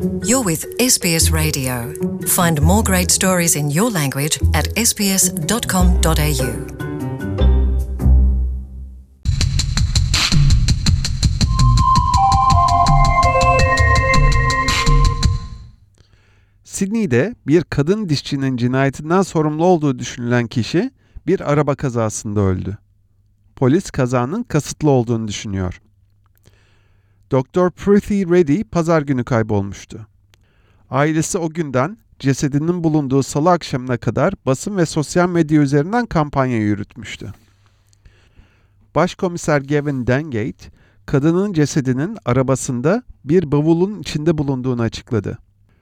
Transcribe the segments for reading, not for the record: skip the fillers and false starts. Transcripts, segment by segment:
You're with SBS Radio. Find more great stories in your language at sbs.com.au. Sydney'de bir kadın dişçinin cinayetinden sorumlu olduğu düşünülen kişi bir araba kazasında öldü. Polis kazanın kasıtlı olduğunu düşünüyor. Dr. Priti Reddy pazar günü kaybolmuştu. Ailesi o günden cesedinin bulunduğu salı akşamına kadar basın ve sosyal medya üzerinden kampanya yürütmüştü. Başkomiser Gavin Dengate, kadının cesedinin arabasında bir bavulun içinde bulunduğunu açıkladı.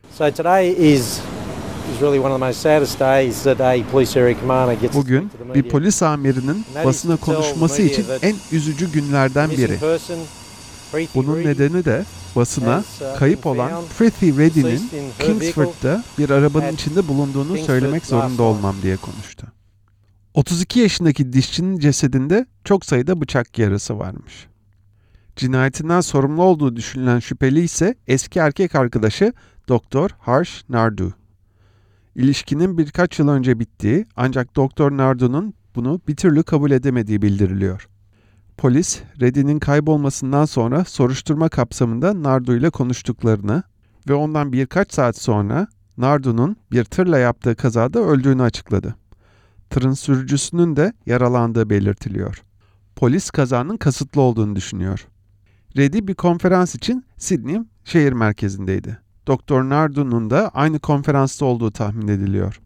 Bugün bir polis amirinin basına konuşması için en üzücü günlerden biri. Bunun nedeni de basına kayıp olan Priti Reddy'nin Kingsford'da bir arabanın içinde bulunduğunu söylemek zorunda olmam diye konuştu. 32 yaşındaki dişçinin cesedinde çok sayıda bıçak yarası varmış. Cinayetinden sorumlu olduğu düşünülen şüpheli ise eski erkek arkadaşı Dr. Harsh Nardu. İlişkinin birkaç yıl önce bittiği ancak Dr. Nardu'nun bunu bir türlü kabul edemediği bildiriliyor. Polis, Reddy'nin kaybolmasından sonra soruşturma kapsamında Nardu ile konuştuklarını ve ondan birkaç saat sonra Nardu'nun bir tırla yaptığı kazada öldüğünü açıkladı. Tırın sürücüsünün de yaralandığı belirtiliyor. Polis kazanın kasıtlı olduğunu düşünüyor. Reddy bir konferans için Sydney şehir merkezindeydi. Dr. Nardu'nun da aynı konferansta olduğu tahmin ediliyor.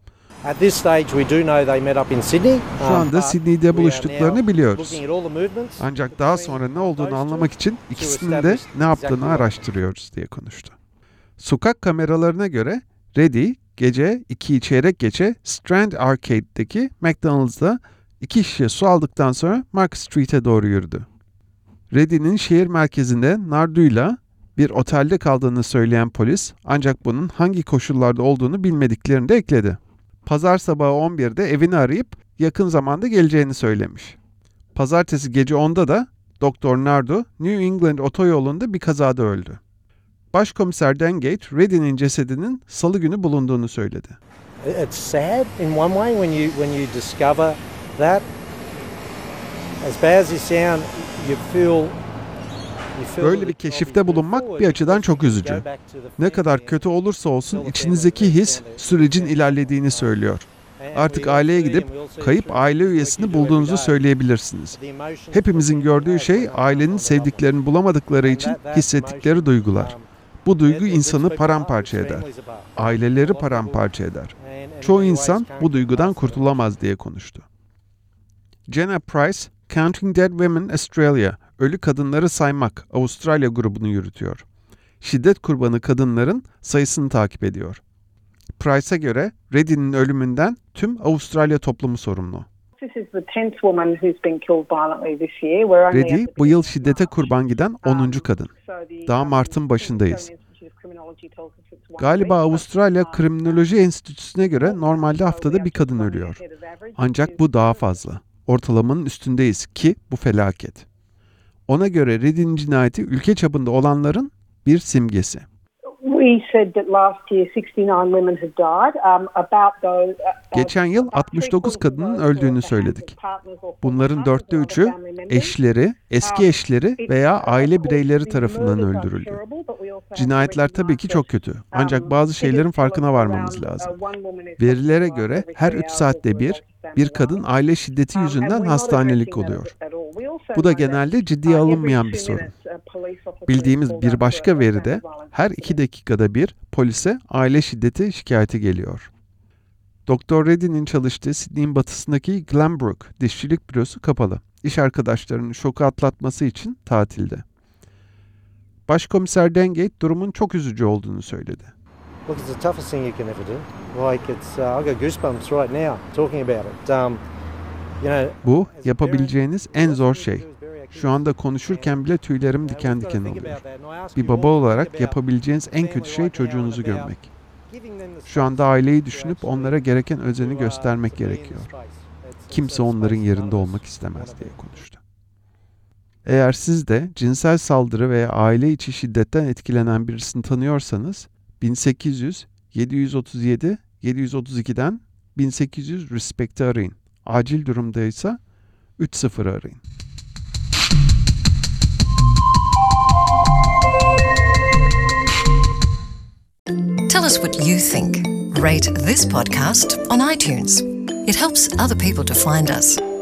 Şu anda Sydney'de buluştuklarını biliyoruz. Ancak daha sonra ne olduğunu anlamak için ikisinin de ne yaptığını araştırıyoruz diye konuştu. Sokak kameralarına göre Reddy gece 2'yi çeyrek geçe Strand Arcade'deki McDonald's'da 2 şişe su aldıktan sonra Mark Street'e doğru yürüdü. Reddy'nin şehir merkezinde Nardu'yla bir otelde kaldığını söyleyen polis ancak bunun hangi koşullarda olduğunu bilmediklerini de ekledi. Pazar sabahı 11'de evini arayıp yakın zamanda geleceğini söylemiş. Pazartesi gece 10'da da Dr. Nardu New England otoyolunda bir kazada öldü. Başkomiser Dengate, Reddy'nin cesedinin salı günü bulunduğunu söyledi. It's sad in one way when you discover that. As bad as it sounds, you feel. Böyle bir keşifte bulunmak bir açıdan çok üzücü. Ne kadar kötü olursa olsun içinizdeki his sürecin ilerlediğini söylüyor. Artık aileye gidip kayıp aile üyesini bulduğunuzu söyleyebilirsiniz. Hepimizin gördüğü şey ailenin sevdiklerini bulamadıkları için hissettikleri duygular. Bu duygu insanı paramparça eder. Aileleri paramparça eder. Çoğu insan bu duygudan kurtulamaz diye konuştu. Jenna Price, Counting Dead Women Australia, Ölü Kadınları Saymak, Avustralya grubunu yürütüyor. Şiddet kurbanı kadınların sayısını takip ediyor. Price'a göre Reddy'nin ölümünden tüm Avustralya toplumu sorumlu. Reddy bu yıl şiddete kurban giden 10. kadın. Daha Mart'ın başındayız. Galiba Avustralya Kriminoloji Enstitüsü'ne göre normalde haftada bir kadın ölüyor. Ancak bu daha fazla. Ortalamanın üstündeyiz ki bu felaket. Ona göre Reddy'nin cinayeti ülke çapında olanların bir simgesi. Geçen yıl 69 kadının öldüğünü söyledik. Bunların 4'te 3'ü eşleri, eski eşleri veya aile bireyleri tarafından öldürüldü. Cinayetler tabii ki çok kötü. Ancak bazı şeylerin farkına varmamız lazım. Verilere göre her 3 saatte bir kadın aile şiddeti yüzünden hastanelik oluyor. Bu da genelde ciddiye alınmayan bir sorun. Bildiğimiz bir başka veri de her 2 dakikada bir polise aile şiddeti şikayeti geliyor. Dr. Reddy'nin çalıştığı Sydney'in batısındaki Glenbrook dişçilik bürosu kapalı. İş arkadaşlarının şoku atlatması için tatilde. Başkomiser Dengate durumun çok üzücü olduğunu söyledi. Look, it's the toughest thing you can ever do. Like I got goosebumps right now talking about it. Bu yapabileceğiniz en zor şey. Şu anda konuşurken bile tüylerim diken diken oluyor. Bir baba olarak yapabileceğiniz en kötü şey çocuğunuzu gömmek. Şu anda aileyi düşünüp onlara gereken özeni göstermek gerekiyor. Kimse onların yerinde olmak istemez diye konuştu. Eğer siz de cinsel saldırı veya aile içi şiddetten etkilenen birisini tanıyorsanız, 1800 737 732'den 1800 Respect'i arayın. Acil durumdaysa 30 arayın. Tell us what you think. Rate this podcast on iTunes. It helps other people to find us.